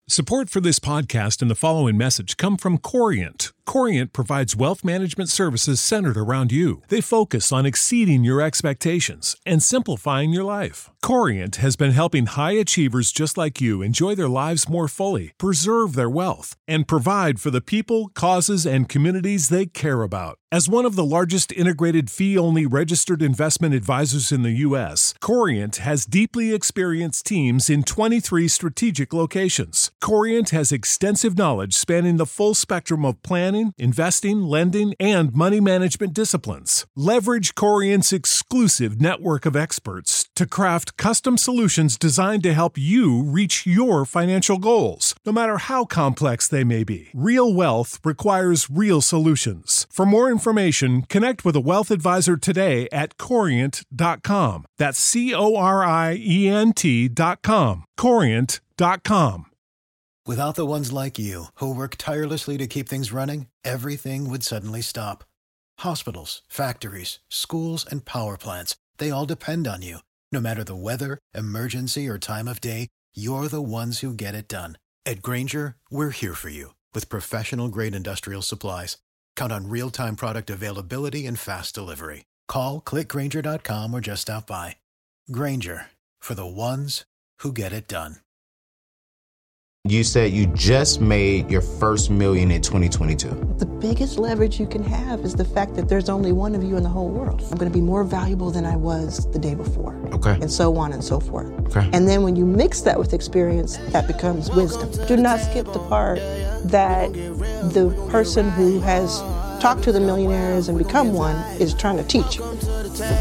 Support for this podcast and the following message come from Corient. Corient provides wealth management services centered around you. They focus on exceeding your expectations and simplifying your life. Corient has been helping high achievers just like you enjoy their lives more fully, preserve their wealth, and provide for the people, causes, and communities they care about. As one of the largest integrated fee-only registered investment advisors in the U.S., Corient has deeply experienced teams in 23 strategic locations. Corient has extensive knowledge spanning the full spectrum of planning, investing, lending, and money management disciplines. Leverage Corient's exclusive network of experts to craft custom solutions designed to help you reach your financial goals, no matter how complex they may be. Real wealth requires real solutions. For more information, connect with a wealth advisor today at Corient.com. That's Corient.com. Corient.com. Without the ones like you, who work tirelessly to keep things running, everything would suddenly stop. Hospitals, factories, schools, and power plants, they all depend on you. No matter the weather, emergency, or time of day, you're the ones who get it done. At Grainger, we're here for you with professional-grade industrial supplies. Count on real-time product availability and fast delivery. Call, click Grainger.com, or just stop by. Grainger, for the ones who get it done. You said you just made your first million in 2022. The biggest leverage you can have is the fact that there's only one of you in the whole world. I'm going to be more valuable than I was the day before. Okay. And so on and so forth. Okay. And then when you mix that with experience, that becomes wisdom. Do not skip the part that the person who has talked to the millionaires and become one is trying to teach you. Welcome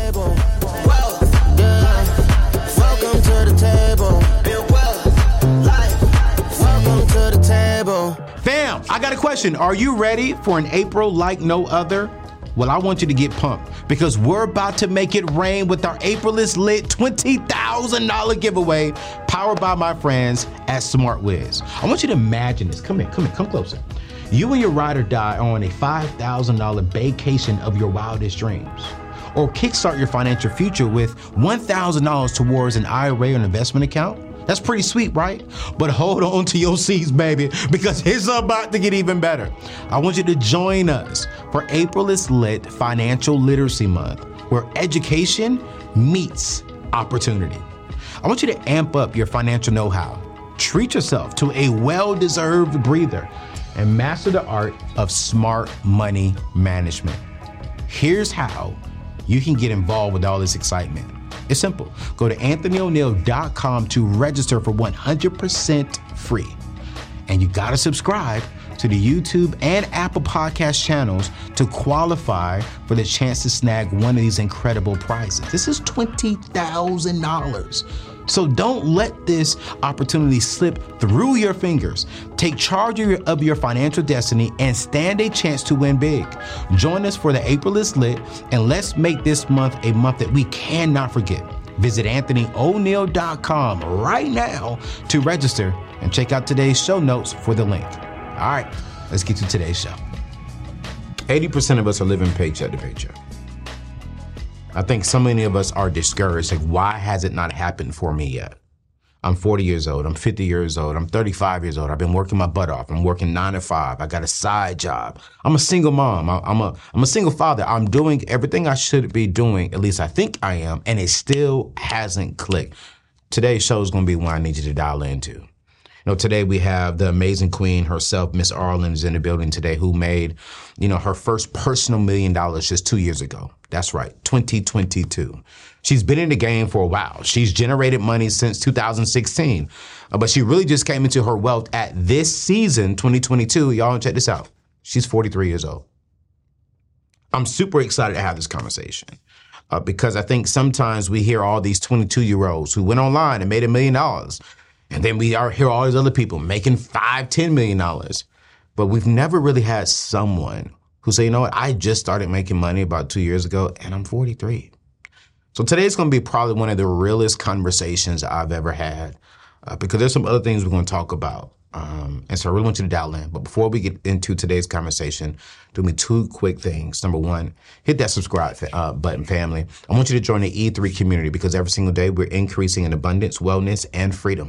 to the table. Welcome to the table. Fam, I got a question. Are you ready for an April like no other? Well, I want you to get pumped because we're about to make it rain with our April is Lit $20,000 giveaway powered by my friends at SmartWiz. I want you to imagine this. Come closer. You and your ride or die are on a $5,000 vacation of your wildest dreams. Or kickstart your financial future with $1,000 towards an IRA or an investment account. That's pretty sweet, right? But hold on to your seats, baby, because it's about to get even better. I want you to join us for April is Lit Financial Literacy Month, where education meets opportunity. I want you to amp up your financial know-how, treat yourself to a well-deserved breather, and master the art of smart money management. Here's how you can get involved with all this excitement. It's simple. Go to AnthonyO'Neill.com to register for 100% free. And you gotta subscribe to the YouTube and Apple Podcast channels to qualify for the chance to snag one of these incredible prizes. This is $20,000. So don't let this opportunity slip through your fingers. Take charge of your financial destiny and stand a chance to win big. Join us for the April is Lit, and let's make this month a month that we cannot forget. Visit AnthonyO'Neill.com right now to register and check out today's show notes for the link. All right, let's get to today's show. 80% of us are living paycheck to paycheck. I think so many of us are discouraged. Like, why has it not happened for me yet? I'm 40 years old. I'm 50 years old. I'm 35 years old. I've been working my butt off. I'm working 9 to 5. I got a side job. I'm a single mom. I'm a single father. I'm doing everything I should be doing. At least I think I am. And it still hasn't clicked. Today's show is going to be one I need you to dial into. You know, today we have the amazing queen herself, Miss Arlen, is in the building today, who made, her first personal $1 million just 2 years ago. That's right, 2022. She's been in the game for a while. She's generated money since 2016, but she really just came into her wealth at this season, 2022. Y'all check this out. She's 43 years old. I'm super excited to have this conversation because I think sometimes we hear all these 22-year-olds who went online and made $1 million. And then we hear all these other people making $5-10 million. But we've never really had someone who say, you know what, I just started making money about 2 years ago and I'm 43. So today's going to be probably one of the realest conversations I've ever had because there's some other things we're going to talk about. And so I really want you to dial in. But before we get into today's conversation, do me 2 quick things. Number 1, hit that subscribe button, family. I want you to join the E3 community because every single day we're increasing in abundance, wellness, and freedom.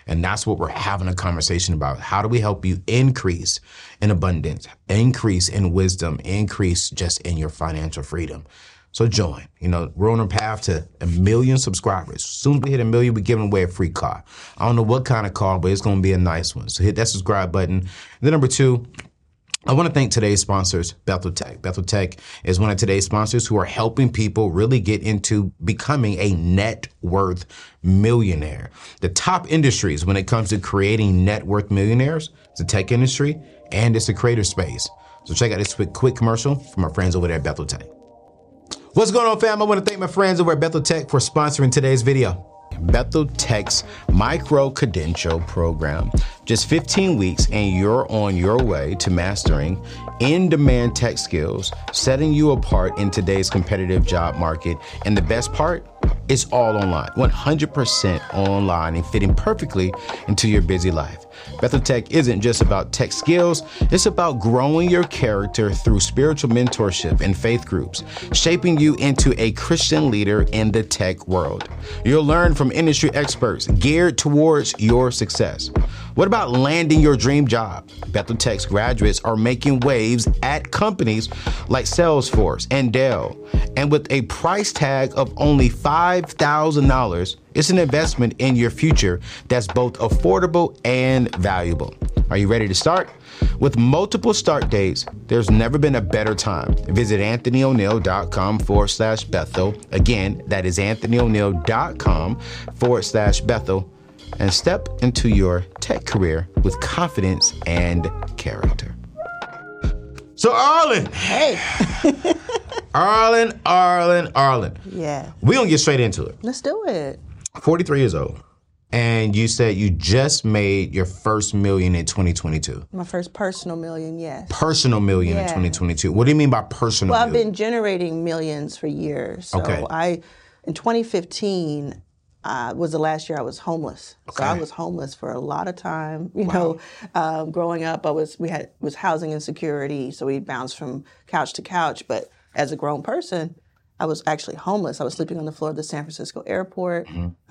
And that's what we're having a conversation about. How do we help you increase in abundance, increase in wisdom, increase just in your financial freedom? So join. We're on a path to 1 million subscribers. As soon as we hit 1 million, we're giving away a free car. I don't know what kind of car, but it's going to be a nice one. So hit that subscribe button. And then number 2, I want to thank today's sponsors, Bethel Tech. Bethel Tech is one of today's sponsors who are helping people really get into becoming a net worth millionaire. The top industries when it comes to creating net worth millionaires is the tech industry and it's the creator space. So check out this quick commercial from our friends over there at Bethel Tech. What's going on, fam? I want to thank my friends over at Bethel Tech for sponsoring today's video. Bethel Tech's micro-credential program. Just 15 weeks and you're on your way to mastering in-demand tech skills, setting you apart in today's competitive job market. And the best part, it's all online, 100% online and fitting perfectly into your busy life. Bethel Tech isn't just about tech skills, it's about growing your character through spiritual mentorship and faith groups, shaping you into a Christian leader in the tech world. You'll learn from industry experts geared towards your success. What about landing your dream job? Bethel Tech's graduates are making waves at companies like Salesforce and Dell. And with a price tag of only $5,000, it's an investment in your future that's both affordable and valuable. Are you ready to start? With multiple start dates, there's never been a better time. Visit anthonyoneal.com/Bethel. Again, that is anthonyoneal.com/Bethel. And step into your tech career with confidence and character. So Arlen. Hey. Arlen. Yeah. We're going to get straight into it. Let's do it. 43 years old. And you said you just made your first million in 2022. My first personal million, yes. Personal million in 2022. What do you mean by personal million? Well, I've been generating millions for years. So Okay. In 2015, was the last year I was homeless. Okay. So I was homeless for a lot of time. Growing up, I was housing insecurity, so we bounced from couch to couch. But as a grown person, I was actually homeless. I was sleeping on the floor of the San Francisco airport,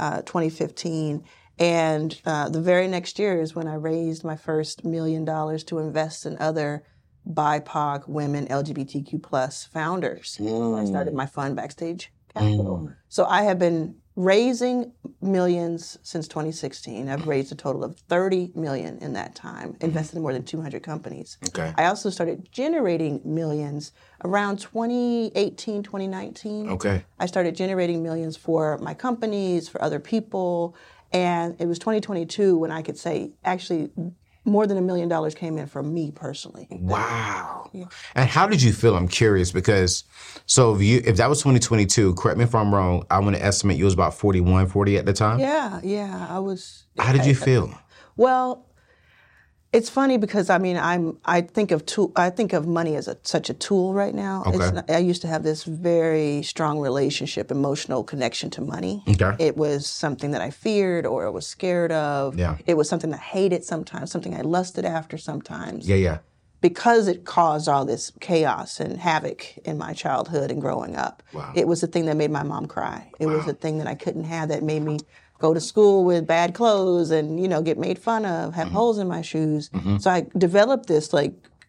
2015. And the very next year is when I raised my first $1 million to invest in other BIPOC women, LGBTQ plus founders. I started my fund, Backstage Capital. So I have been raising millions since 2016. I've raised a total of 30 million in that time, invested in more than 200 companies. Okay. I also started generating millions around 2018, 2019. Okay. I started generating millions for my companies, for other people. And it was 2022 when I could say, actually, more than $1 million came in from me personally. Wow. Yeah. And how did you feel? I'm curious because, so if that was 2022, correct me if I'm wrong, I want to estimate you was about 41, 40 at the time? Yeah, I was. How did you feel? Well, it's funny because I think of money as such a tool right now. Okay. I used to have this very strong relationship, emotional connection to money. Okay. It was something that I feared or I was scared of. Yeah. It was something I hated sometimes, something I lusted after sometimes. Yeah. Because it caused all this chaos and havoc in my childhood and growing up. Wow. It was the thing that made my mom cry. It was the thing that I couldn't have that made me go to school with bad clothes and, get made fun of, have holes in my shoes. So I developed this like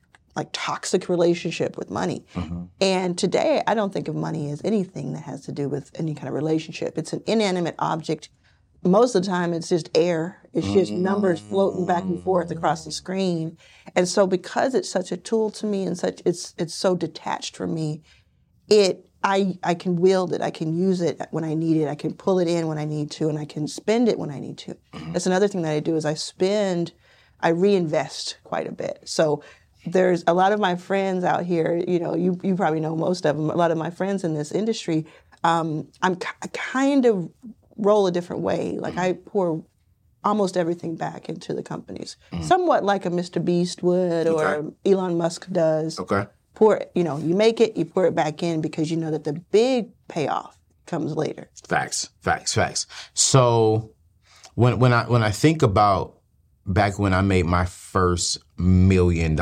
toxic relationship with money. And today I don't think of money as anything that has to do with any kind of relationship. It's an inanimate object. Most of the time it's just air. It's just numbers floating back and forth across the screen. And so because it's such a tool to me and it's so detached from me, I can wield it. I can use it when I need it. I can pull it in when I need to, and I can spend it when I need to. That's another thing that I do is I reinvest quite a bit. So there's a lot of my friends out here, you probably know most of them, a lot of my friends in this industry, I kind of roll a different way. Like I pour almost everything back into the companies, somewhat like a Mr. Beast would or Elon Musk does. Okay. You make it, you pour it back in because you know that the big payoff comes later. Facts. So when I think about back when I made my first $1 million,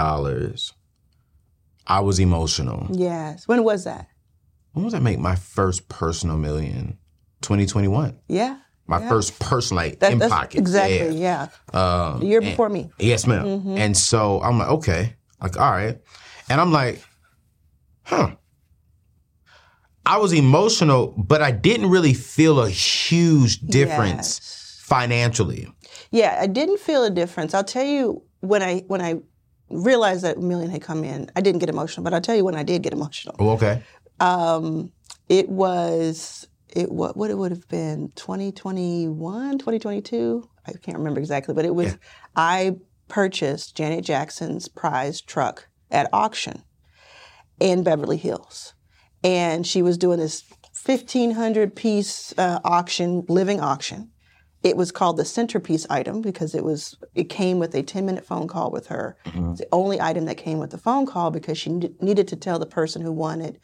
I was emotional. Yes. When was that? When was I make my first personal million? 2021. Yeah. My first person, like, in That's pocket. exactly, yeah. The year before me. Yes, ma'am. Mm-hmm. And so I'm like, okay. Like, all right. And I'm like, I was emotional, but I didn't really feel a huge difference financially. Yeah, I didn't feel a difference. I'll tell you, when I realized that $1 million had come in, I didn't get emotional, but I'll tell you when I did get emotional. Oh, okay. It would have been 2021, 2022. I can't remember exactly, but it was, I purchased Janet Jackson's prize truck at auction in Beverly Hills. And she was doing this 1,500 piece auction, living auction. It was called the centerpiece item because it came with a 10-minute phone call with her. Mm-hmm. It's the only item that came with the phone call because she needed to tell the person who won it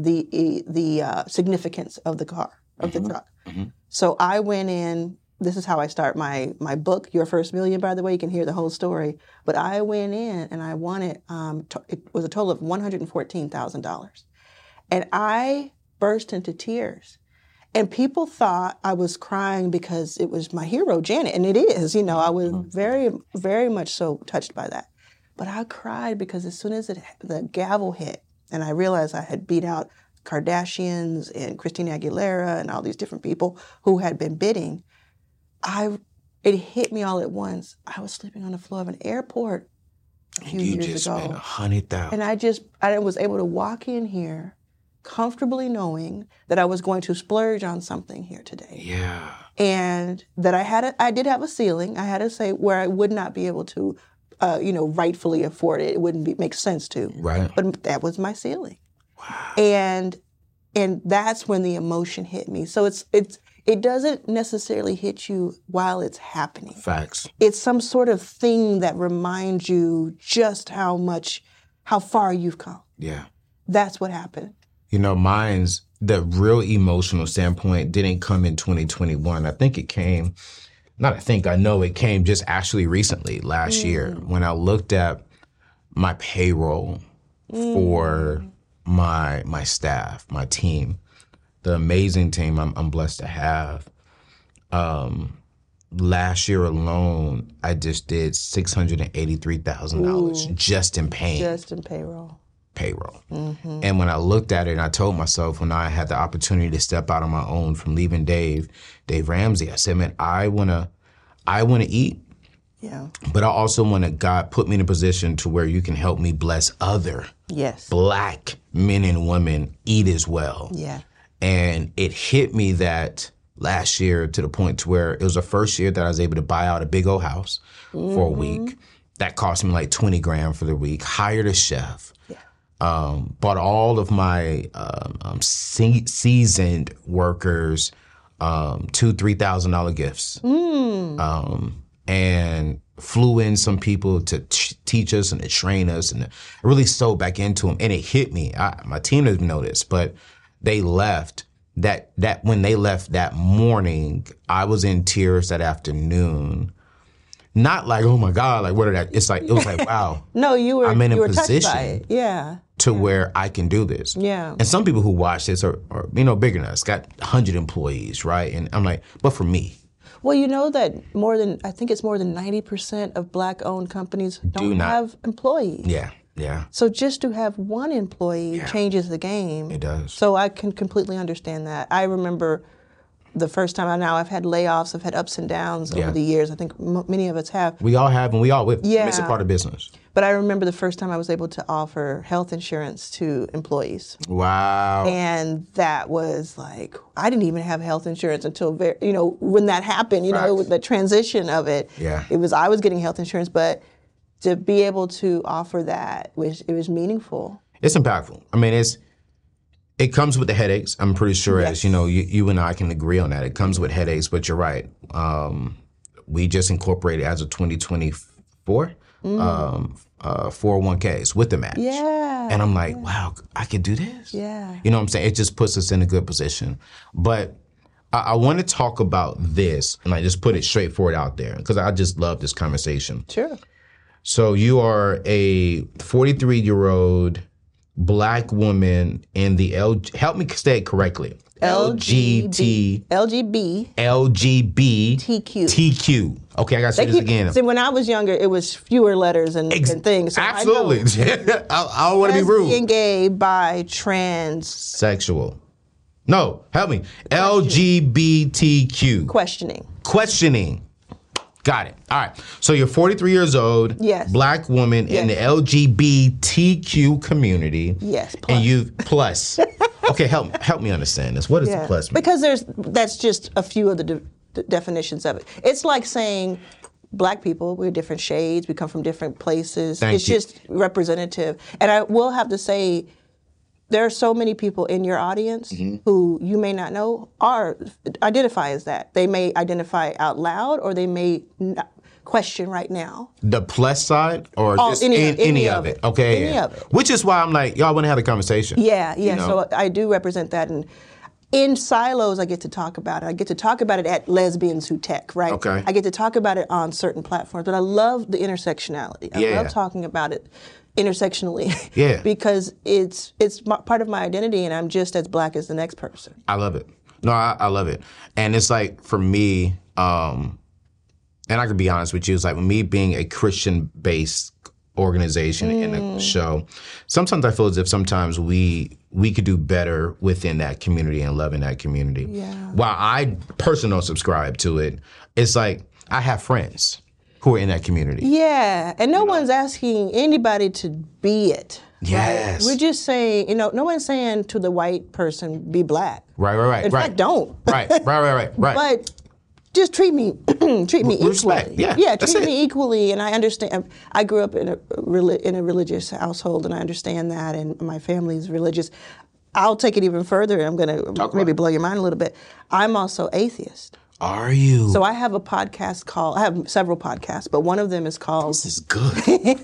the significance of the car, of the truck. Mm-hmm. So I went in. This is how I start my book, Your First Million, by the way. You can hear the whole story. But I went in and I won it. It was a total of $114,000. And I burst into tears. And people thought I was crying because it was my hero, Janet. And it is, I was very, very much so touched by that. But I cried because as soon as the gavel hit and I realized I had beat out Kardashians and Christina Aguilera and all these different people who had been bidding, it hit me all at once. I was sleeping on the floor of an airport a few years ago. You just spent $100,000. And I was able to walk in here comfortably knowing that I was going to splurge on something here today. Yeah. And that I did have a ceiling. I had to say where I would not be able to, rightfully afford it. It wouldn't make sense to. Right. But that was my ceiling. Wow. And that's when the emotion hit me. So it doesn't necessarily hit you while it's happening. Facts. It's some sort of thing that reminds you just how far you've come. Yeah. That's what happened. Mine's, the real emotional standpoint didn't come in 2021. I know it came just actually recently, last year, when I looked at my payroll for my staff, my team, the amazing team I'm blessed to have. Last year alone, I just did $683,000 just in paying. Just in payroll. Mm-hmm. And when I looked at it, and I told myself when I had the opportunity to step out on my own from leaving Dave Ramsey, I said, man, I wanna eat. Yeah. But I also want God put me in a position to where you can help me bless other Black men and women eat as well. Yeah. And it hit me that last year to the point to where it was the first year that I was able to buy out a big old house for a week. That cost me like $20,000 for the week. Hired a chef. Yeah. Bought all of my seasoned workers $2,000-$3,000 gifts. And flew in some people to teach us and to train us and really sewed back into them. And it hit me. My team doesn't know this, but they left. That when they left that morning, I was in tears that afternoon. Not like, oh my God, like what are that? It was like, wow. No, I'm in a position touched by it. Yeah. To where I can do this. Yeah. And some people who watch this are bigger than us, got 100 employees, right? And I'm like, but for me. Well, you know that more than 90% of Black-owned companies don't have employees. Yeah. So just to have one employee changes the game. It does. So I can completely understand that. I remember the first time I've had layoffs, I've had ups and downs over the years. I think many of us have. We all have, and we all will. Yeah. It's a part of business. But I remember the first time I was able to offer health insurance to employees. Wow. And that was like, I didn't even have health insurance until when that happened, with the transition of it. Yeah. I was getting health insurance, but to be able to offer that, it was meaningful. It's impactful. I mean, it comes with the headaches. I'm pretty sure, as you and I can agree on that. It comes with headaches, but you're right. We just incorporated as of 2024 401ks with the match. Yeah. And I'm like, wow, I could do this. Yeah. You know what I'm saying? It just puts us in a good position. But I want to talk about this, and I just put it straightforward out there because I just love this conversation. Sure. So you are a 43-year-old Black woman in the help me say it correctly, LGBT. LGBTQ. Okay, I got to say this again. See, when I was younger, it was fewer letters and things. So absolutely. I don't want to be rude. Lesbian, gay, bi, trans. Sexual. No, help me. LGBTQ. Questioning. Got it. All right. So you're 43 years old. Yes. Black woman in the LGBTQ community. Yes. Plus. And you plus. Okay, help me understand this. What does the plus mean? Because that's just a few of the definitions of it. It's like saying Black people, we're different shades, we come from different places. It's just representative. And I will have to say, there are so many people in your audience who you may not know identify as that. They may identify out loud, or they may not question right now. The plus side, or just any of it? Okay. Any of it. Which is why I'm like, y'all want to have a conversation. Yeah. You know? So I do represent that. And in silos, I get to talk about it. I get to talk about it at Lesbians Who Tech, right? Okay. I get to talk about it on certain platforms, but I love the intersectionality. I love talking about it intersectionally. Yeah. Because it's part of my identity, and I'm just as Black as the next person. I love it. No, I love it. And it's like, for me, and I can be honest with you, it's like, with me being a Christian-based organization in a show, sometimes I feel as if sometimes we could do better within that community and loving that community. Yeah. While I personally don't subscribe to it, it's like, I have friends who are in that community. Yeah, and no one's asking anybody to be it. Yes. Right? We're just saying, no one's saying to the white person, be Black. Right. In fact, don't. Right. But just treat me equally. Respect. Yeah, treat me equally. And I understand. I grew up in a religious household, and I understand that. And my family's religious. I'll take it even further. I'm going to maybe blow your mind a little bit. I'm also atheist. Are you? So I have a podcast I have several podcasts, but one of them is called. This is good.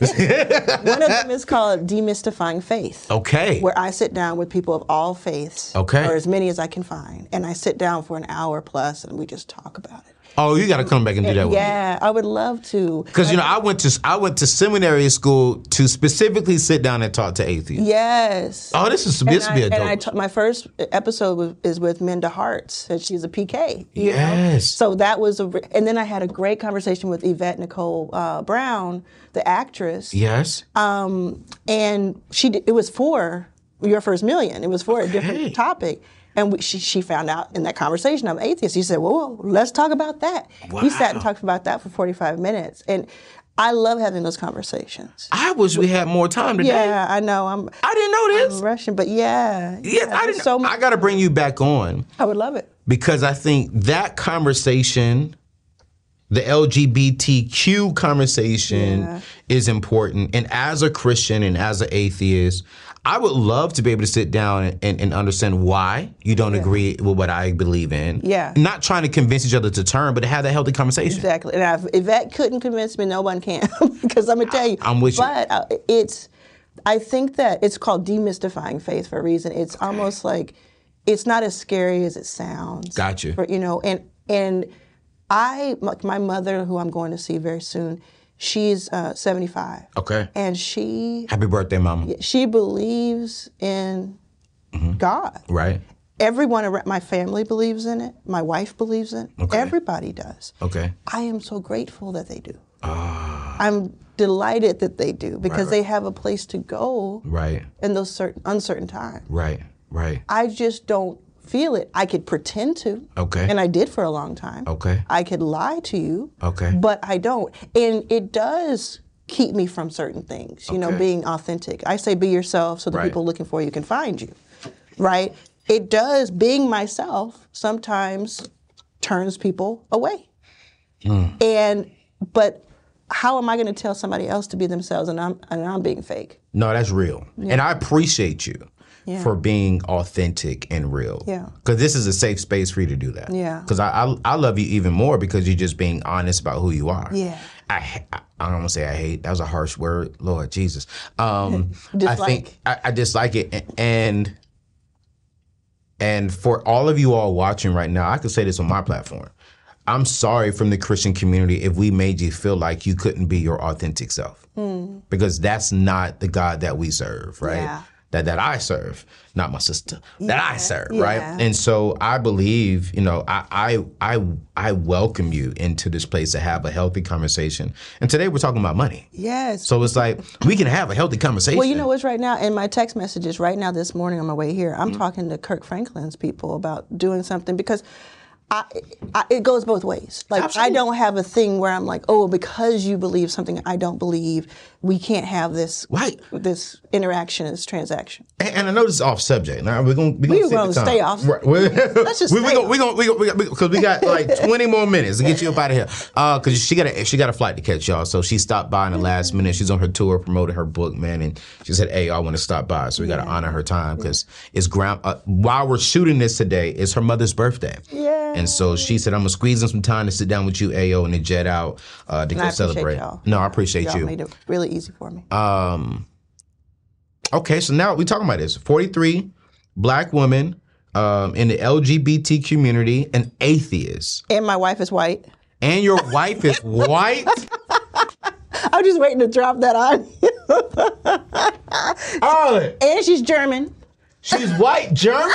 One of them is called Demystifying Faith. Okay. Where I sit down with people of all faiths. Okay. Or as many as I can find. And I sit down for an hour plus, and we just talk about it. Oh, you got to come back and do that with me. Yeah, I would love to. Because I went to seminary school to specifically sit down and talk to atheists. Yes. Oh, this would be a dope. My first episode is with Minda Harts, and she's a PK. You Yes. know? So that was and then I had a great conversation with Yvette Nicole Brown, the actress. Yes. And it was for Your First Million. It was for a different topic. And she found out in that conversation I'm atheist. She said, well, let's talk about that. Wow. We sat and talked about that for 45 minutes. And I love having those conversations. I wish we had more time today. Yeah, I know. I didn't know this. I'm rushing, but yeah. I didn't know. I got to bring you back on. I would love it. Because I think that conversation, the LGBTQ conversation, is important. And as a Christian and as an atheist, I would love to be able to sit down and understand why you don't agree with what I believe in. Yeah. Not trying to convince each other to turn, but to have that healthy conversation. Exactly. And if that couldn't convince me, no one can. Because I'm going to tell you. I'm with you. But I think that it's called demystifying faith for a reason. It's almost like, it's not as scary as it sounds. Gotcha. And my mother, who I'm going to see very soon, she's 75. Okay. And happy birthday, Mama. She believes in God. Right. Everyone around my family believes in it. My wife believes in it. Okay. Everybody does. Okay. I am so grateful that they do. I'm delighted that they do because they have a place to go. Right. In those uncertain times. Right. I just don't feel it. I could pretend to. Okay. And I did for a long time. Okay. I could lie to you. Okay. But I don't. And it does keep me from certain things, being authentic. I say be yourself so the people looking for you can find you, right? It does, being myself sometimes turns people away. But how am I going to tell somebody else to be themselves and I'm being fake? No, that's real. Yeah. And I appreciate you. Yeah. For being authentic and real. Yeah. Because this is a safe space for you to do that. Yeah. Because I love you even more because you're just being honest about who you are. Yeah. I don't want to say I hate. That was a harsh word. Lord Jesus. I dislike it. And for all of you all watching right now, I could say this on my platform. I'm sorry from the Christian community if we made you feel like you couldn't be your authentic self. Because that's not the God that we serve, right? Yeah. that I serve, not my sister, that I serve, Yeah. right? And so I believe, I welcome you into this place to have a healthy conversation. And today we're talking about money. Yes. So it's like we can have a healthy conversation. Well, you know what's right now in my text messages right now this morning on my way here, I'm talking to Kirk Franklin's people about doing something because it goes both ways. Like Absolutely. I don't have a thing where I'm like, oh, because you believe something I don't believe, we can't have this Right. this interaction, this transaction. And I know this is off subject. Now we're gonna stay off. Right. Let's just stay off. Because we got like 20 more minutes to get you up out of here. Because she got a flight to catch, y'all. So she stopped by in the last minute. She's on her tour promoting her book, man, and she said, "Hey, I want to stop by." So we got to honor her time because it's while we're shooting this today, it's her mother's birthday. Yeah. And so she said, "I'm gonna squeeze in some time to sit down with you, Ayo, and then jet out to go celebrate." Y'all. No, I appreciate Y'all you. made it really easy for me. Okay, so now we're talking about this. 43, black woman in the LGBT community, an atheist. And my wife is white. And your wife is white? I'm just waiting to drop that on. Oh, And she's German. she's white German?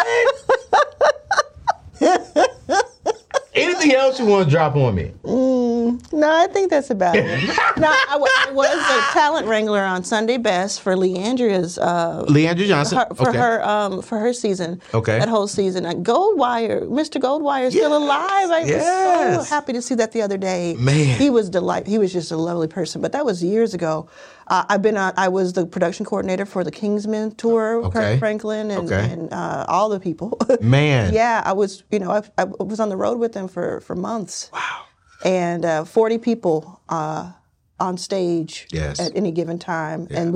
Anything else you want to drop on me? No, I think that's about it. No, I was a talent wrangler on Sunday Best for Leandria's Leandria Johnson. for her season. Okay. That whole season. Goldwire, Mr. Goldwire is still alive. I was so happy to see that the other day. Man. He was He was just a lovely person. But that was years ago. I was the production coordinator for the Kingsmen tour, Kirk Franklin and all the people. Man. Yeah, I was, I was on the road with them for months. Wow. And 40 people on stage Yes. at any given time, and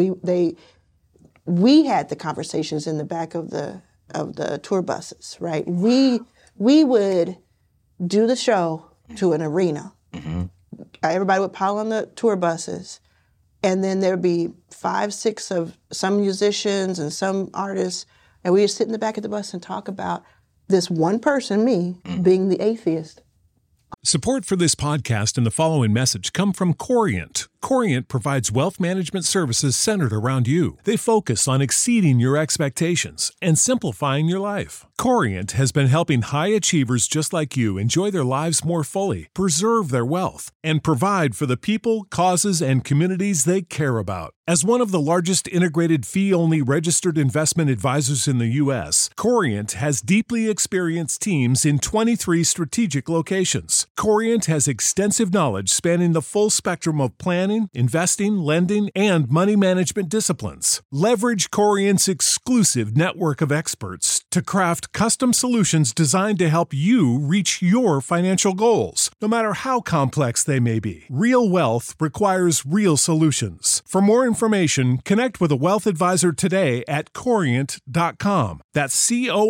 we had the conversations in the back of the tour buses, right? We would do the show to an arena. Mm-hmm. Everybody would pile on the tour buses, and then there'd be 5, 6 of some musicians and some artists, and we would sit in the back of the bus and talk about this one person, me, being the atheist. Support for this podcast and the following message come from Corient. Corient provides wealth management services centered around you. They focus on exceeding your expectations and simplifying your life. Corient has been helping high achievers just like you enjoy their lives more fully, preserve their wealth, and provide for the people, causes, and communities they care about. As one of the largest integrated fee-only registered investment advisors in the U.S., Corient has deeply experienced teams in 23 strategic locations. Corient has extensive knowledge spanning the full spectrum of planning, investing, lending, and money management disciplines. Leverage Corient's exclusive network of experts to craft custom solutions designed to help you reach your financial goals, no matter how complex they may be. Real wealth requires real solutions. For more information, connect with a wealth advisor today at Corient.com. That's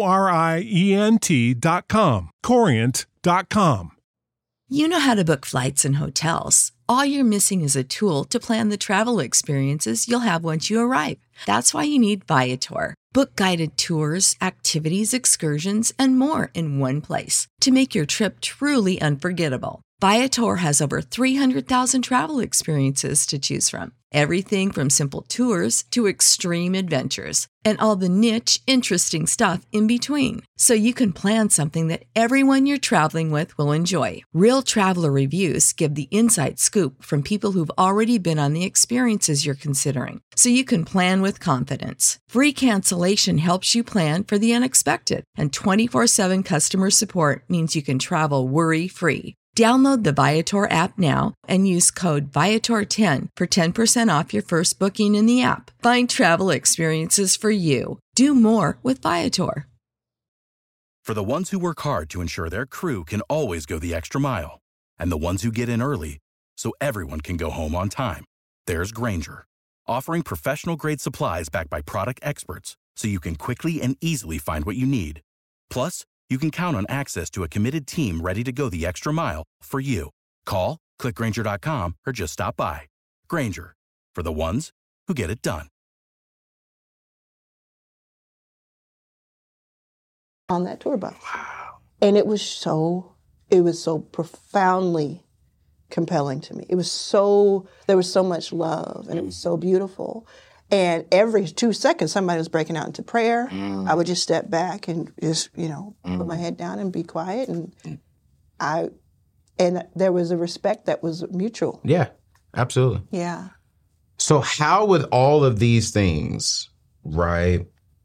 Corient.com. Corient.com. You know how to book flights and hotels. All you're missing is a tool to plan the travel experiences you'll have once you arrive. That's why you need Viator. Book guided tours, activities, excursions, and more in one place to make your trip truly unforgettable. Viator has over 300,000 travel experiences to choose from. Everything from simple tours to extreme adventures and all the niche, interesting stuff in between. So you can plan something that everyone you're traveling with will enjoy. Real traveler reviews give the inside scoop from people who've already been on the experiences you're considering. So you can plan with confidence. Free cancellation helps you plan for the unexpected. And 24/7 customer support means you can travel worry-free. Download the Viator app now and use code Viator10 for 10% off your first booking in the app. Find travel experiences for you. Do more with Viator. For the ones who work hard to ensure their crew can always go the extra mile, and the ones who get in early so everyone can go home on time, there's Grainger, offering professional-grade supplies backed by product experts so you can quickly and easily find what you need. Plus, you can count on access to a committed team ready to go the extra mile for you. Call, click Grainger.com, or just stop by. Grainger, for the ones who get it done. On that tour bus. Wow. And it was so profoundly compelling to me. There was so much love, and it was so beautiful. And every 2 seconds, somebody was breaking out into prayer. I would just step back and just, put my head down and be quiet. And there was a respect that was mutual. Yeah, absolutely. Yeah. So how with all of these things, right,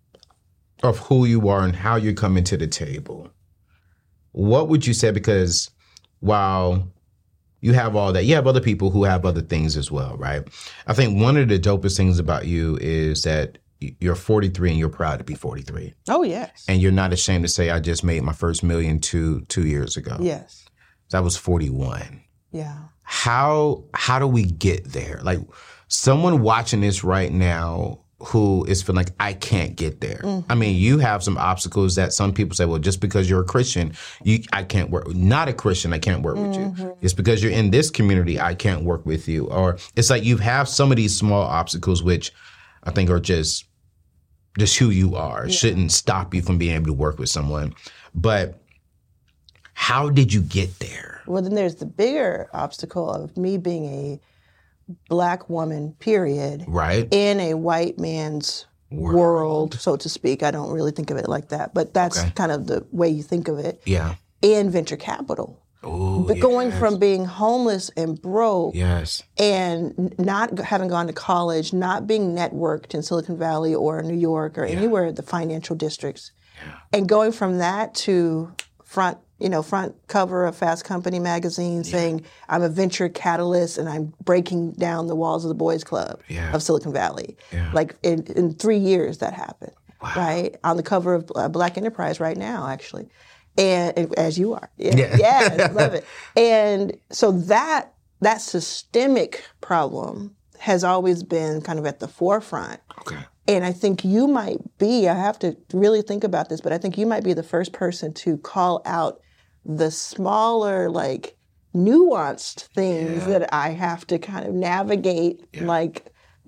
of who you are and how you're coming to the table, what would you say? Because while you have all that, you have other people who have other things as well, right? I think one of the dopest things about you is that you're 43 and you're proud to be 43. Oh, yes. And you're not ashamed to say, I just made my first $1 million 2 years ago. Yes. That was 41. Yeah. How do we get there? Like someone watching this right now who is feeling like, I can't get there. I mean, you have some obstacles that some people say, well, just because you're a Christian, I can't work. Not a Christian, I can't work with you. It's because you're in this community, I can't work with you. Or it's like you have some of these small obstacles, which I think are just who you are. It shouldn't stop you from being able to work with someone. But how did you get there? Well, then there's the bigger obstacle of me being a Black woman, period, right, in a white man's world, so to speak. I don't really think of it like that, but that's kind of the way you think of it. Yeah. In venture capital. Ooh, but going from being homeless and broke and not having gone to college, not being networked in Silicon Valley or New York or anywhere in the financial districts, and going from that to front cover of Fast Company magazine saying I'm a venture catalyst and I'm breaking down the walls of the boys club of Silicon Valley. Like in 3 years that happened, right? On the cover of Black Enterprise right now, actually. And as you are. Yes, love it. And so that systemic problem has always been kind of at the forefront. Okay. And I think you might be, I have to really think about this, but I think you might be the first person to call out the smaller, like, nuanced things that I have to kind of navigate, like,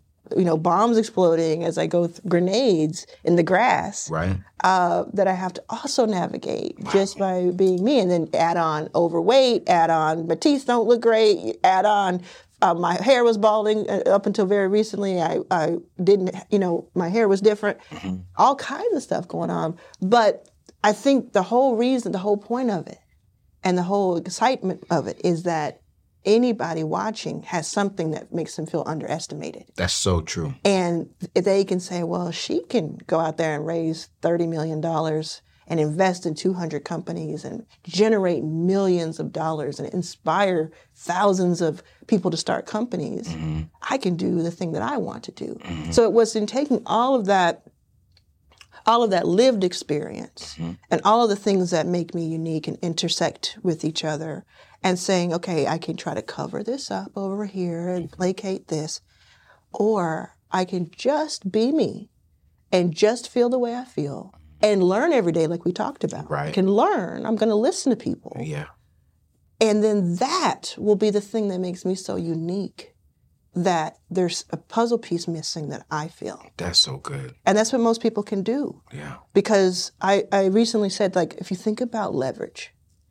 bombs exploding as I go grenades in the grass, right? That I have to also navigate just by being me. And then add on overweight, add on my teeth don't look great, add on my hair was balding up until very recently. I didn't, my hair was different. All kinds of stuff going on. But I think the whole point of it, and the whole excitement of it is that anybody watching has something that makes them feel underestimated. That's so true. And they can say, well, she can go out there and raise $30 million and invest in 200 companies and generate millions of dollars and inspire thousands of people to start companies. I can do the thing that I want to do. So it was in taking all of that lived experience and all of the things that make me unique and intersect with each other and saying, okay, I can try to cover this up over here and placate this, or I can just be me and just feel the way I feel and learn every day like we talked about. Right. I can learn. I'm going to listen to people. Yeah. And then that will be the thing that makes me so unique, that there's a puzzle piece missing that I feel. That's so good. And that's what most people can do. Yeah. Because I recently said, like, if you think about leverage,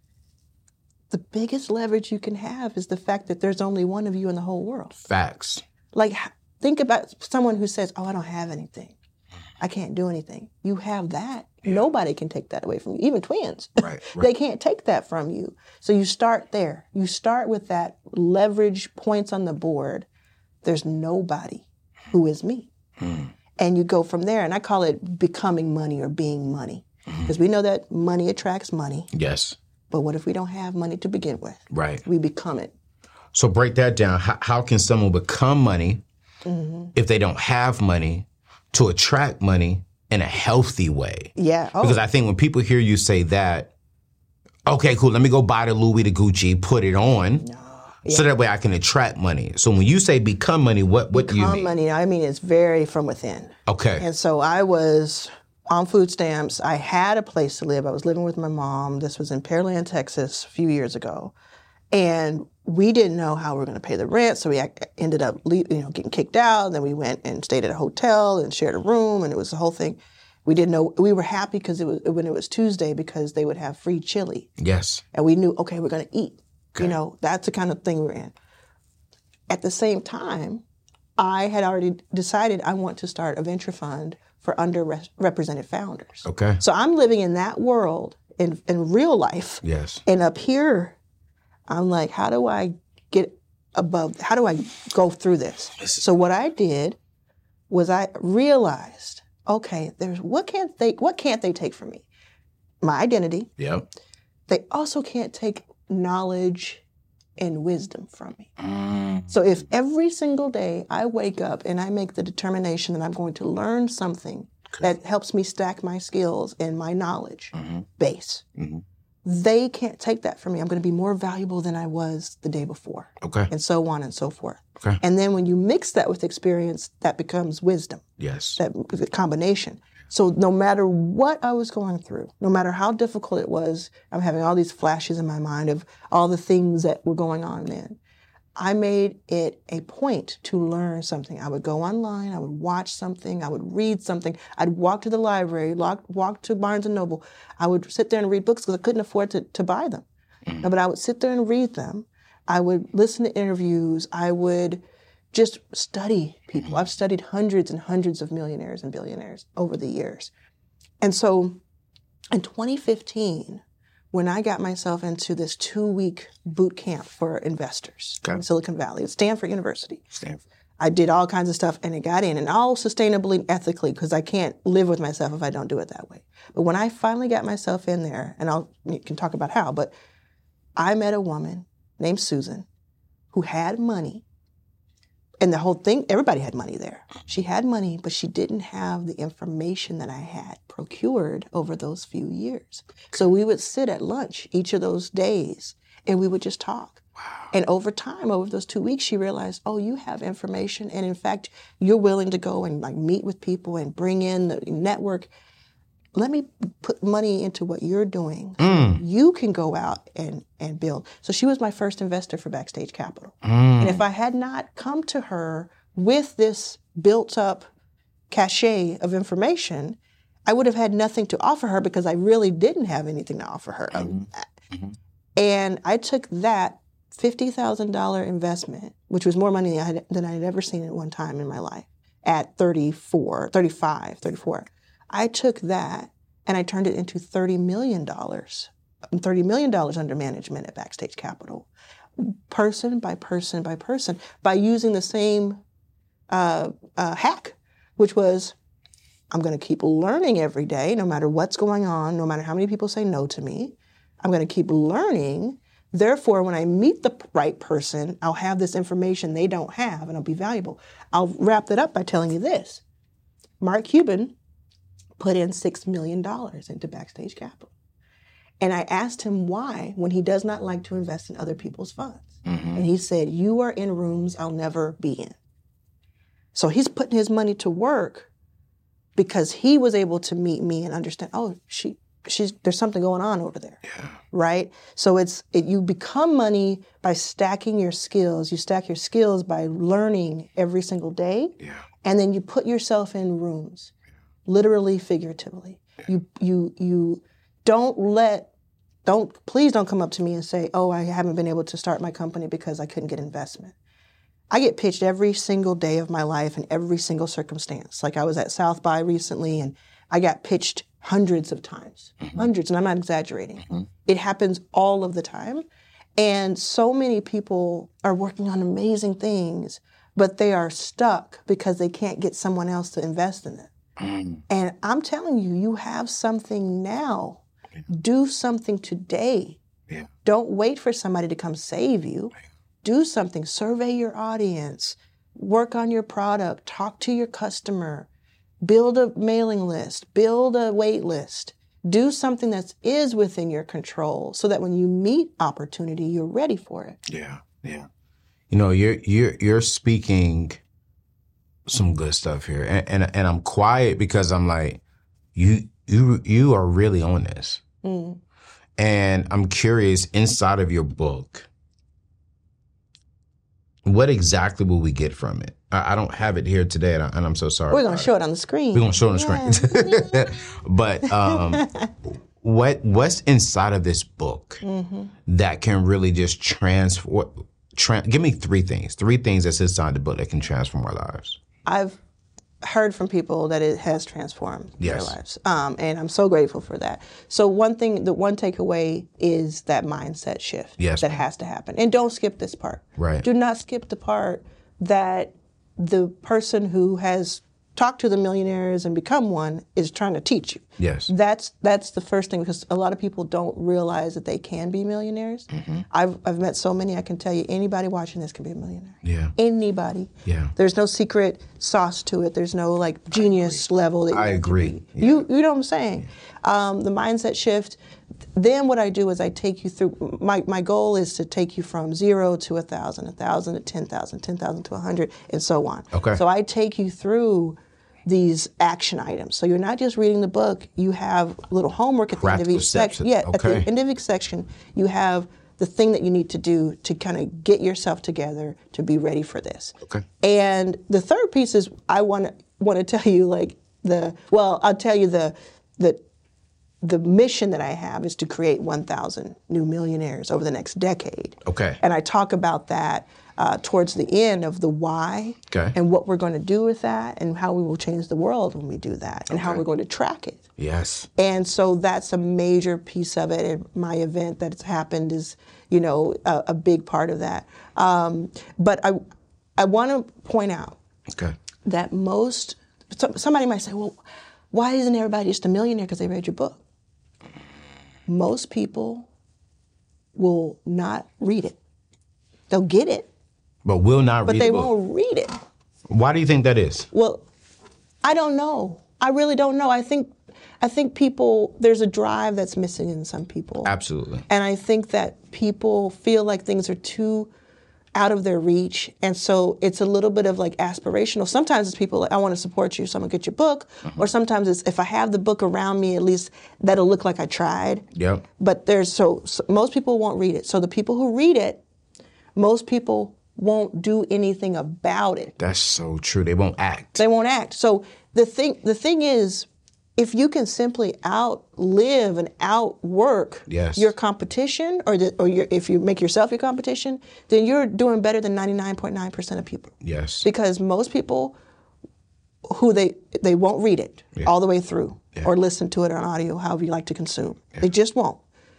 the biggest leverage you can have is the fact that there's only one of you in the whole world. Facts. Like, think about someone who says, oh, I don't have anything. I can't do anything. You have that. Yeah. Nobody can take that away from you, even twins. Right. They can't take that from you. So you start there. You start with that leverage points on the board. There's nobody who is me. And you go from there. And I call it becoming money or being money. Because we know that money attracts money. Yes. But what if we don't have money to begin with? Right. We become it. So break that down. How can someone become money if they don't have money to attract money in a healthy way? Yeah. Oh. Because I think when people hear you say that, okay, cool, let me go buy the Louis, the Gucci, put it on. No. Yeah. So that way I can attract money. So when you say become money, what do you mean? Become money, I mean it's very from within. Okay. And so I was on food stamps. I had a place to live. I was living with my mom. This was in Pearland, Texas, a few years ago. And we didn't know how we were going to pay the rent, so we ended up getting kicked out. And then we went and stayed at a hotel and shared a room, and it was the whole thing. We didn't know. We were happy when it was Tuesday because they would have free chili. Yes. And we knew, okay, we're going to eat. Okay. That's the kind of thing we're in. At the same time, I had already decided I want to start a venture fund for underrepresented founders. Okay. So I'm living in that world in real life. Yes. And up here, I'm like, how do I get above? How do I go through this? So what I did was I realized, okay, what can't they take from me? My identity. Yep. They also can't take knowledge and wisdom from me. So if every single day I wake up and I make the determination that I'm going to learn something that helps me stack my skills and my knowledge base, they can't take that from me. I'm going to be more valuable than I was the day before. Okay. And so on and so forth. Okay. And then when you mix that with experience, that becomes wisdom. Yes. That combination. So no matter what I was going through, no matter how difficult it was, I'm having all these flashes in my mind of all the things that were going on then. I made it a point to learn something. I would go online, I would watch something, I would read something. I'd walk to the library, walk to Barnes & Noble. I would sit there and read books because I couldn't afford to buy them. But I would sit there and read them. I would listen to interviews. I would just study people. I've studied hundreds and hundreds of millionaires and billionaires over the years. And so in 2015, when I got myself into this 2-week boot camp for investors in Silicon Valley at Stanford University. I did all kinds of stuff and it got in, and all sustainably and ethically, because I can't live with myself if I don't do it that way. But when I finally got myself in there, and you can talk about how, but I met a woman named Susan who had money. And the whole thing, everybody had money there. She had money, but she didn't have the information that I had procured over those few years. So we would sit at lunch each of those days, and we would just talk. Wow. And over time, over those 2 weeks, she realized, oh, you have information, and in fact, you're willing to go and meet with people and bring in the network. Let me put money into what you're doing. You can go out and build. So she was my first investor for Backstage Capital. And if I had not come to her with this built up cachet of information, I would have had nothing to offer her because I really didn't have anything to offer her. And I took that $50,000 investment, which was more money than I had ever seen at one time in my life, at 34. I took that and I turned it into $30 million under management at Backstage Capital, person by person by person, by using the same hack, which was, I'm going to keep learning every day, no matter what's going on, no matter how many people say no to me. I'm going to keep learning. Therefore, when I meet the right person, I'll have this information they don't have and I'll be valuable. I'll wrap that up by telling you this. Mark Cuban put in $6 million into Backstage Capital. And I asked him why, when he does not like to invest in other people's funds. And he said, you are in rooms I'll never be in. So he's putting his money to work because he was able to meet me and understand, oh, there's something going on over there, right? So you become money by stacking your skills. You stack your skills by learning every single day, and then you put yourself in rooms, literally, figuratively. You please don't come up to me and say, oh, I haven't been able to start my company because I couldn't get investment. I get pitched every single day of my life in every single circumstance. Like I was at South by recently and I got pitched hundreds of times, hundreds, and I'm not exaggerating. It happens all of the time. And so many people are working on amazing things, but they are stuck because they can't get someone else to invest in it. And I'm telling you, you have something now. Do something today. Don't wait for somebody to come save you. Do something. Survey your audience. Work on your product. Talk to your customer. Build a mailing list. Build a wait list. Do something that is within your control so that when you meet opportunity, you're ready for it. Yeah. You know, you're speaking some good stuff here, and I'm quiet because I'm like, you are really on this, and I'm curious, inside of your book, what exactly will we get from it? I don't have it here today, and I'm so sorry. We're going to show it on the screen. We're going to show it on the screen. But what's inside of this book that can really just transform? give me 3 things. 3 things that's inside the book that can transform our lives. I've heard from people that it has transformed their Yes. lives. And I'm so grateful for that. So one takeaway is that mindset shift Yes, that ma'am. has to happen. And don't skip this part. Right. Do not skip the part that the person who has talked to the millionaires and become one is trying to teach you. Yes. That's the first thing, because a lot of people don't realize that they can be millionaires. Mm-hmm. I've met so many, I can tell you, anybody watching this can be a millionaire. Yeah. Anybody. Yeah. There's no secret sauce to it. There's no like genius level that you I have to agree. be. Yeah. You know what I'm saying? The mindset shift. Then what I do is I take you through, my goal is to take you from 0 to 1,000, 1,000 to 10,000, 10,000 to 100, and so on. Okay. So I take you through these action items. So you're not just reading the book, you have a little homework at the end of Practical each steps. section. Yeah, at the Okay. end of each section, you have the thing that you need to do to kind of get yourself together to be ready for this. Okay. And the third piece is I want to tell you I'll tell you the mission that I have is to create 1,000 new millionaires over the next decade. Okay. And I talk about that towards the end of the why Okay. and what we're going to do with that and how we will change the world when we do that and how Okay. we're going to track it. Yes. And so that's a major piece of it. And my event that's happened is, a big part of that. But I want to point out Okay. that somebody might say, well, why isn't everybody just a millionaire because they read your book? Most people will not read it. They'll get it, But will not but read they the book. won't read it. Why do you think that is? Well, I don't know. I really don't know. I think people, there's a drive that's missing in some people. Absolutely. And I think that people feel like things are too out of their reach. And so it's a little bit of like aspirational. Sometimes it's people like, I want to support you, so I'm going to get your book. Or sometimes it's, if I have the book around me, at least that'll look like I tried. Yep. But so most people won't read it. So the people who read it, most people won't do anything about it. That's so true. They won't act. They won't act. So the thing is, if you can simply outlive and outwork Yes. your competition, if you make yourself your competition, then you're doing better than 99.9% of people. Yes. Because most people who they won't read it all the way through or listen to it on audio, however you like to consume. They just won't.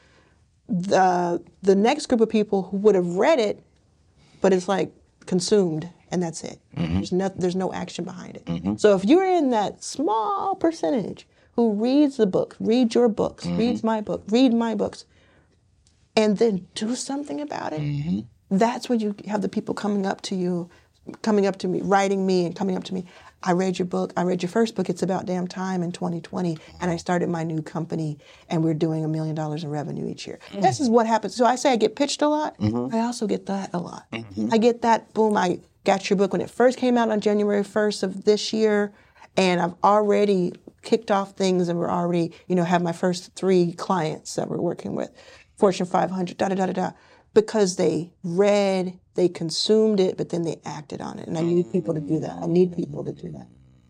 The next group of people who would have read it, but it's like consumed, and that's it. There's no action behind it. So if you're in that small percentage who reads the book, read your books, reads my book, read my books, and then do something about it, that's when you have the people coming up to me, writing me and coming up to me. I read your book. I read your first book. It's About Damn Time in 2020. And I started my new company, and we're doing $1 million in revenue each year. This is what happens. So I say I get pitched a lot. I also get that a lot. I get that, boom, I got your book when it first came out on January 1st of this year. And I've already kicked off things, and we're already, have my first 3 clients that we're working with. Fortune 500, da-da-da-da-da. Because they read, they consumed it, but then they acted on it. And I need people to do that. I need people to do that.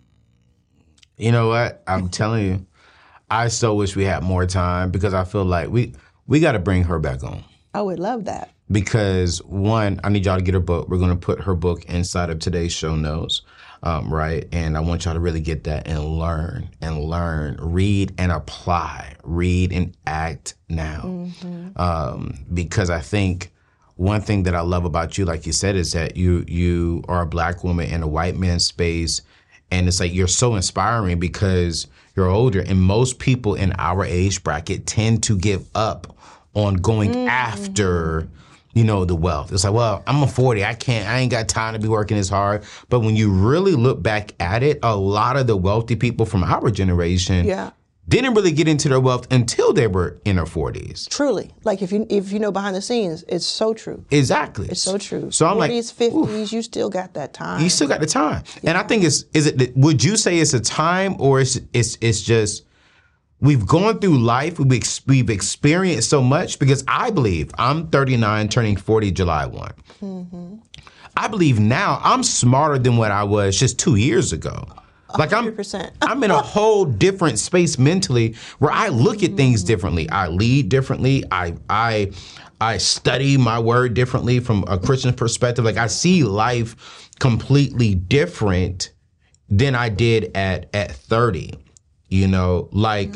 You know what? I'm telling you, I so wish we had more time, because I feel like we got to bring her back on. I would love that. Because one, I need y'all to get her book. We're going to put her book inside of today's show notes, right? And I want y'all to really get that and learn, read and apply, read and act now. Because I think one thing that I love about you, like you said, is that you are a Black woman in a white man's space. And it's like you're so inspiring because you're older. And most people in our age bracket tend to give up on going after, the wealth. It's like, well, I'm a 40. I ain't got time to be working as hard. But when you really look back at it, a lot of the wealthy people from our generation didn't really get into their wealth until they were in their 40s. Truly. Like if you know behind the scenes, it's so true. Exactly. It's so true. So I'm 40s, 50s, you still got that time. You still got the time. And I think would you say it's a time, or it's just we've gone through life, we've experienced so much? Because I believe I'm 39, turning 40 July 1. I believe now I'm smarter than what I was just 2 years ago. Like 100%. I'm in a whole different space mentally where I look at things differently. I lead differently. I I study my word differently from a Christian perspective. Like I see life completely different than I did at 30. You know, like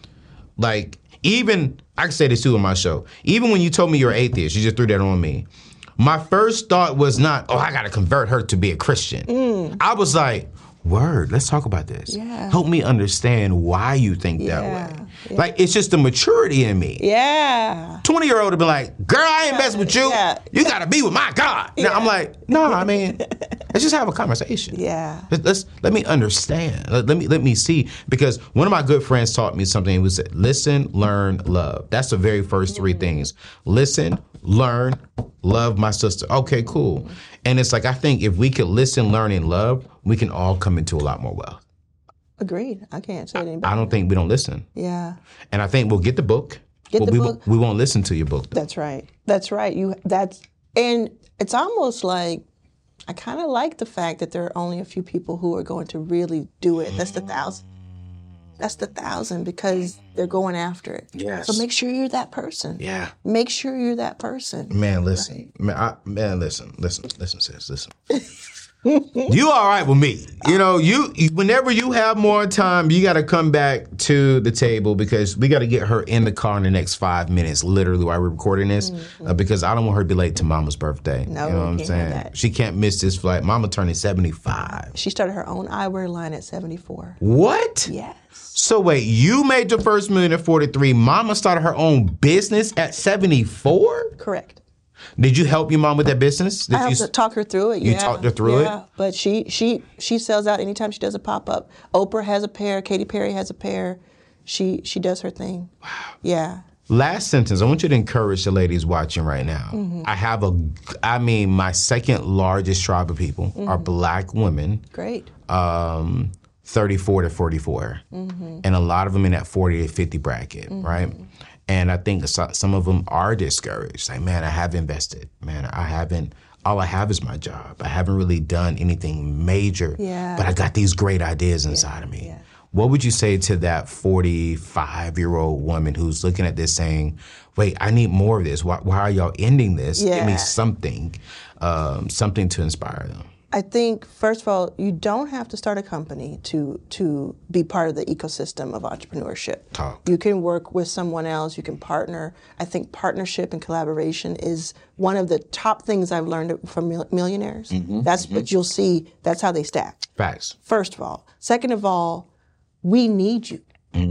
even I can say this too on my show. Even when you told me you're an atheist, you just threw that on me. My first thought was not, I got to convert her to be a Christian. I was like, word, let's talk about this. Yeah. Help me understand why you think that way. Yeah. Like, it's just the maturity in me. Yeah. 20-year-old would be like, girl, I ain't messing with you. Yeah. You got to be with my God. Now, I'm like, no, I mean, let's just have a conversation. Yeah. Let me understand. Let me see. Because one of my good friends taught me something. It was listen, learn, love. That's the very first three things. Listen, learn, love my sister. Okay, cool. And it's like, I think if we could listen, learn, and love, we can all come into a lot more wealth. Agreed. I can't say anything better. I don't think we don't listen. Yeah. And I think we'll get the book. We won't listen to your book, though. That's right. That's right. And it's almost like, I kind of like the fact that there are only a few people who are going to really do it. That's the 1,000. That's the 1,000 because they're going after it. Yes. So make sure you're that person. Yeah. Make sure you're that person. Man, listen. Right? Listen, sis, listen. You all right with me. You know, you whenever you have more time, you got to come back to the table because we got to get her in the car in the next 5 minutes, literally, while we're recording this, because I don't want her to be late to Mama's birthday. No, you know what I'm saying? She can't miss this flight. Mama turning 75. She started her own eyewear line at 74. What? Yes. So wait, you made your first million at 43. Mama started her own business at 74? Correct. Did you help your mom with that business? I helped talk her through it. You talked her through it? Yeah, but she sells out anytime she does a pop-up. Oprah has a pair. Katy Perry has a pair. She does her thing. Wow. Yeah. Last sentence. I want you to encourage the ladies watching right now. Mm-hmm. My second largest tribe of people are Black women. Great. 34 to 44. Mm-hmm. And a lot of them in that 40 to 50 bracket, right? And I think some of them are discouraged. Like, man, I have invested. Man, all I have is my job. I haven't really done anything major, but I got these great ideas inside of me. Yeah. What would you say to that 45-year-old woman who's looking at this saying, wait, I need more of this. Why are y'all ending this? Yeah. Give me something to inspire them. I think, first of all, you don't have to start a company to be part of the ecosystem of entrepreneurship. You can work with someone else. You can partner. I think partnership and collaboration is one of the top things I've learned from millionaires. But you'll see that's how they stack. Facts. First of all. Second of all, we need you.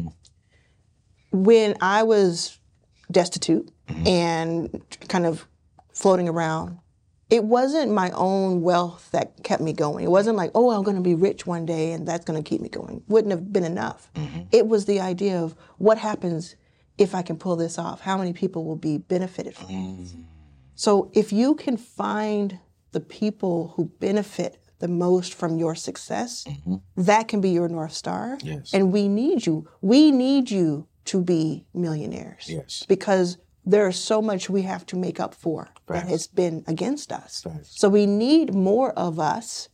When I was destitute and kind of floating around, it wasn't my own wealth that kept me going. It wasn't like, I'm going to be rich one day and that's going to keep me going. Wouldn't have been enough. It was the idea of what happens if I can pull this off? How many people will be benefited from it? So if you can find the people who benefit the most from your success, that can be your North Star. Yes. And we need you. We need you to be millionaires. Yes. Because there's so much we have to make up for that has been against us. Facts. So we need more of us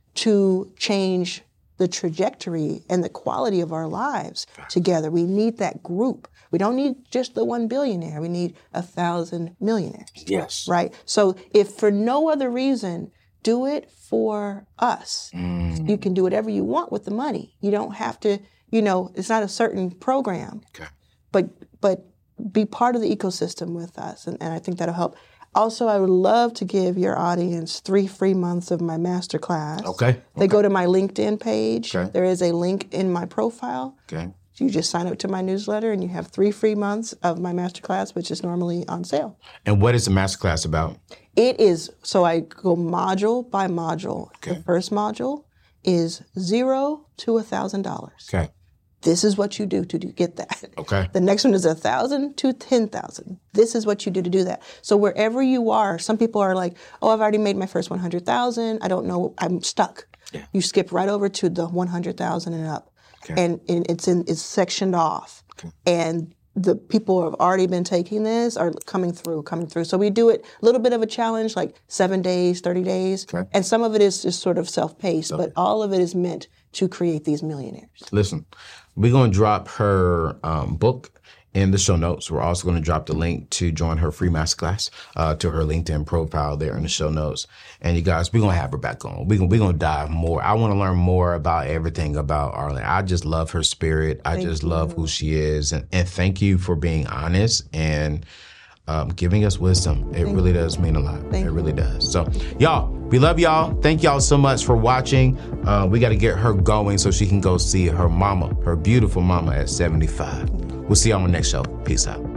to change the trajectory and the quality of our lives together. We need that group. We don't need just the one billionaire. We need 1,000 millionaires. Yes. Right? So if for no other reason, do it for us. You can do whatever you want with the money. You don't have to, it's not a certain program. Okay. But be part of the ecosystem with us, and I think that'll help. Also, I would love to give your audience 3 free months of my masterclass. Okay. They go to my LinkedIn page. Okay. There is a link in my profile. Okay. You just sign up to my newsletter, and you have 3 free months of my masterclass, which is normally on sale. And what is the masterclass about? It is, so I go module by module. Okay. The first module is $0 to $1,000. Okay. This is what you do to get that. Okay. The next one is 1,000 to 10,000. This is what you do to do that. So wherever you are, some people are like, I've already made my first 100,000. I don't know, I'm stuck. Yeah. You skip right over to the 100,000 and up. Okay. And it's sectioned off. Okay. And the people who have already been taking this are coming through. So we do it a little bit of a challenge, like 7 days, 30 days. Okay. And some of it is just sort of self-paced, but all of it is meant to create these millionaires. Listen, we're going to drop her book in the show notes. We're also going to drop the link to join her free masterclass to her LinkedIn profile there in the show notes. And you guys, we're going to have her back on. We're going to dive more. I want to learn more about everything about Arlen. I just love her spirit. I just love who she is. And thank you for being honest and giving us wisdom. It really does mean a lot. It really does. So, y'all, we love y'all. Thank y'all so much for watching. We got to get her going so she can go see her mama, her beautiful mama at 75. We'll see y'all on the next show. Peace out.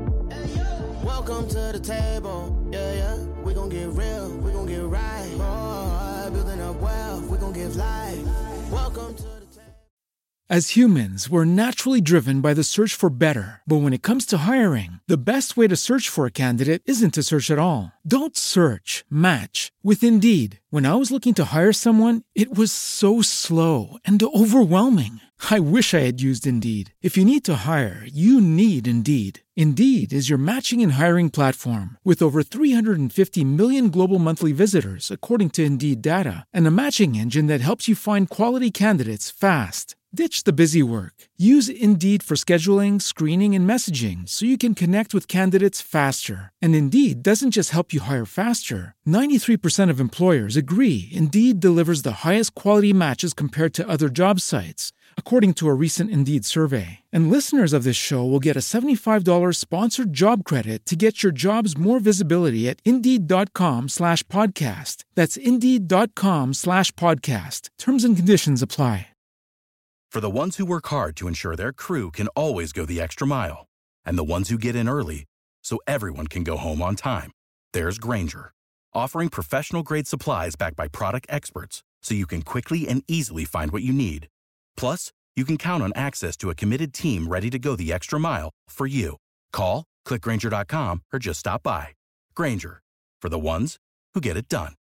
Welcome to the table. Yeah, yeah. We gon' get real. We gon' get right. Oh, building up wealth. We gon' give life. Welcome to the table. As humans, we're naturally driven by the search for better. But when it comes to hiring, the best way to search for a candidate isn't to search at all. Don't search, match with Indeed. When I was looking to hire someone, it was so slow and overwhelming. I wish I had used Indeed. If you need to hire, you need Indeed. Indeed is your matching and hiring platform with over 350 million global monthly visitors, according to Indeed data, and a matching engine that helps you find quality candidates fast. Ditch the busy work. Use Indeed for scheduling, screening, and messaging so you can connect with candidates faster. And Indeed doesn't just help you hire faster. 93% of employers agree Indeed delivers the highest quality matches compared to other job sites, according to a recent Indeed survey. And listeners of this show will get a $75 sponsored job credit to get your jobs more visibility at Indeed.com/podcast. That's Indeed.com/podcast. Terms and conditions apply. For the ones who work hard to ensure their crew can always go the extra mile, and the ones who get in early so everyone can go home on time, there's Grainger, offering professional-grade supplies backed by product experts so you can quickly and easily find what you need. Plus, you can count on access to a committed team ready to go the extra mile for you. Call, click Grainger.com, or just stop by. Grainger, for the ones who get it done.